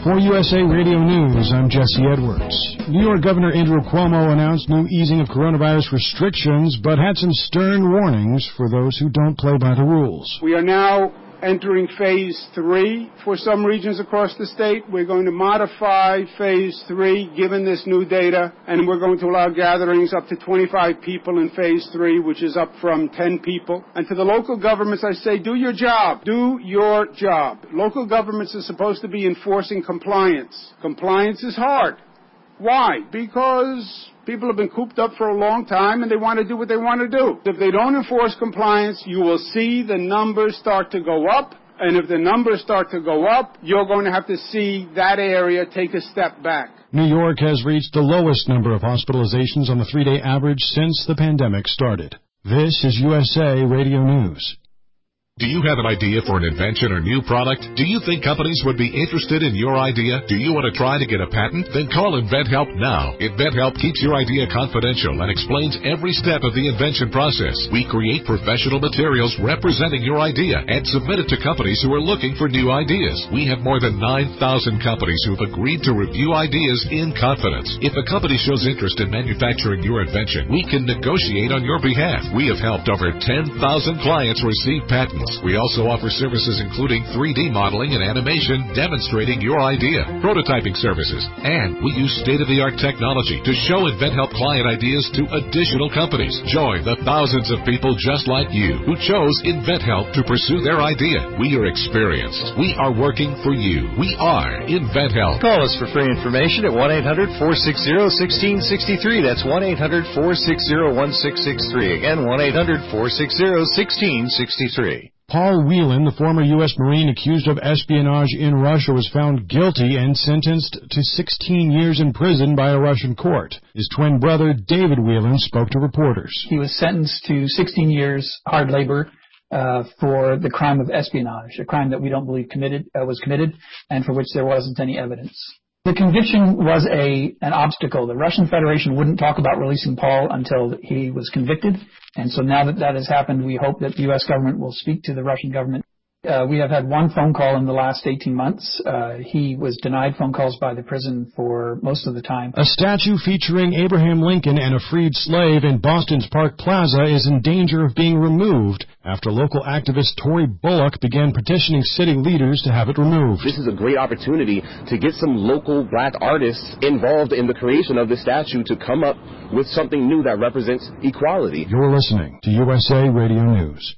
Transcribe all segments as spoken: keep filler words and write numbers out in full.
For U S A Radio News, I'm Jesse Edwards. New York Governor Andrew Cuomo announced new easing of coronavirus restrictions, but had some stern warnings for those who don't play by the rules. We are now entering phase three for some regions across the state. We're going to modify phase three given this new data, and we're going to allow gatherings up to twenty-five people in phase three, which is up from ten people. And to the local governments, I say, do your job. Do your job. Local governments are supposed to be enforcing compliance. Compliance is hard. Why? Because people have been cooped up for a long time and they want to do what they want to do. If they don't enforce compliance, you will see the numbers start to go up. And if the numbers start to go up, you're going to have to see that area take a step back. New York has reached the lowest number of hospitalizations on the three-day average since the pandemic started. This is U S A Radio News. Do you have an idea for an invention or new product? Do you think companies would be interested in your idea? Do you want to try to get a patent? Then call InventHelp now. InventHelp keeps your idea confidential and explains every step of the invention process. We create professional materials representing your idea and submit it to companies who are looking for new ideas. We have more than nine thousand companies who have agreed to review ideas in confidence. If a company shows interest in manufacturing your invention, we can negotiate on your behalf. We have helped over ten thousand clients receive patents. We also offer services including three D modeling and animation demonstrating your idea, prototyping services, and we use state-of-the-art technology to show InventHelp client ideas to additional companies. Join the thousands of people just like you who chose InventHelp to pursue their idea. We are experienced. We are working for you. We are InventHelp. Call us for free information at one eight hundred four six zero one six six three. That's one eight hundred four six zero one six six three. Again, one eight hundred four six zero one six six three. Paul Whelan, the former U S Marine accused of espionage in Russia, was found guilty and sentenced to sixteen years in prison by a Russian court. His twin brother, David Whelan, spoke to reporters. He was sentenced to sixteen years hard labor uh, for the crime of espionage, a crime that we don't believe committed uh, was committed and for which there wasn't any evidence. The conviction was a an obstacle. The Russian Federation wouldn't talk about releasing Paul until he was convicted. And so now that that has happened, we hope that the U S government will speak to the Russian government. Uh, we have had one phone call in the last eighteen months. Uh, he was denied phone calls by the prison for most of the time. A statue featuring Abraham Lincoln and a freed slave in Boston's Park Plaza is in danger of being removed after local activist Tory Bullock began petitioning city leaders to have it removed. This is a great opportunity to get some local black artists involved in the creation of the statue to come up with something new that represents equality. You're listening to U S A Radio News.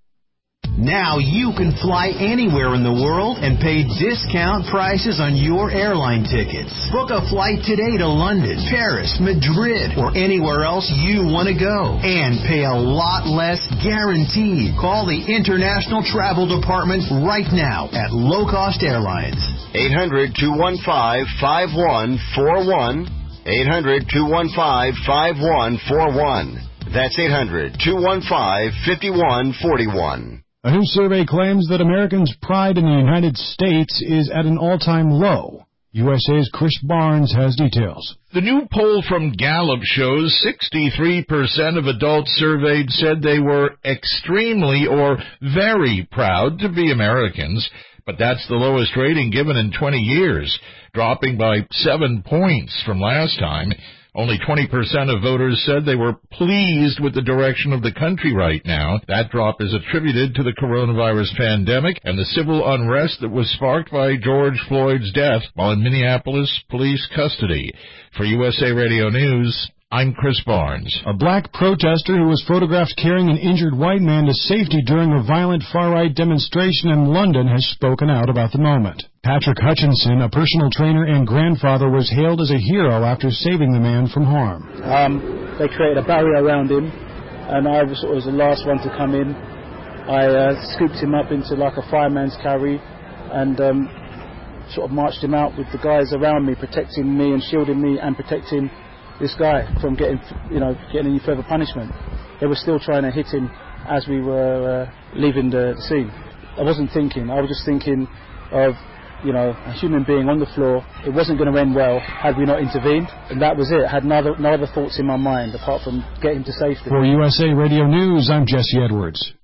Now you can fly anywhere in the world and pay discount prices on your airline tickets. Book a flight today to London, Paris, Madrid, or anywhere else you want to go. And pay a lot less guaranteed. Call the International Travel Department right now at Low Cost Airlines. eight hundred two one five five one four one. eight hundred two one five five one four one. That's eight hundred two one five five one four one. A new survey claims that Americans' pride in the United States is at an all-time low. U S A's Chris Barnes has details. The new poll from Gallup shows sixty-three percent of adults surveyed said they were extremely or very proud to be Americans, but that's the lowest rating given in twenty years, dropping by seven points from last time. Only twenty percent of voters said they were pleased with the direction of the country right now. That drop is attributed to the coronavirus pandemic and the civil unrest that was sparked by George Floyd's death while in Minneapolis police custody. For U S A Radio News, I'm Chris Barnes. A black protester who was photographed carrying an injured white man to safety during a violent far-right demonstration in London has spoken out about the moment. Patrick Hutchinson, a personal trainer and grandfather, was hailed as a hero after saving the man from harm. Um, they created a barrier around him, and I was, was the last one to come in. I uh, scooped him up into like a fireman's carry and um, sort of marched him out with the guys around me, protecting me and shielding me and protecting this guy from getting, you know, getting any further punishment. They were still trying to hit him as we were uh, leaving the scene. I wasn't thinking. I was just thinking of, you know, a human being on the floor. It wasn't going to end well had we not intervened, and that was it. I had no other, no other thoughts in my mind apart from getting to safety. For U S A Radio News, I'm Jesse Edwards.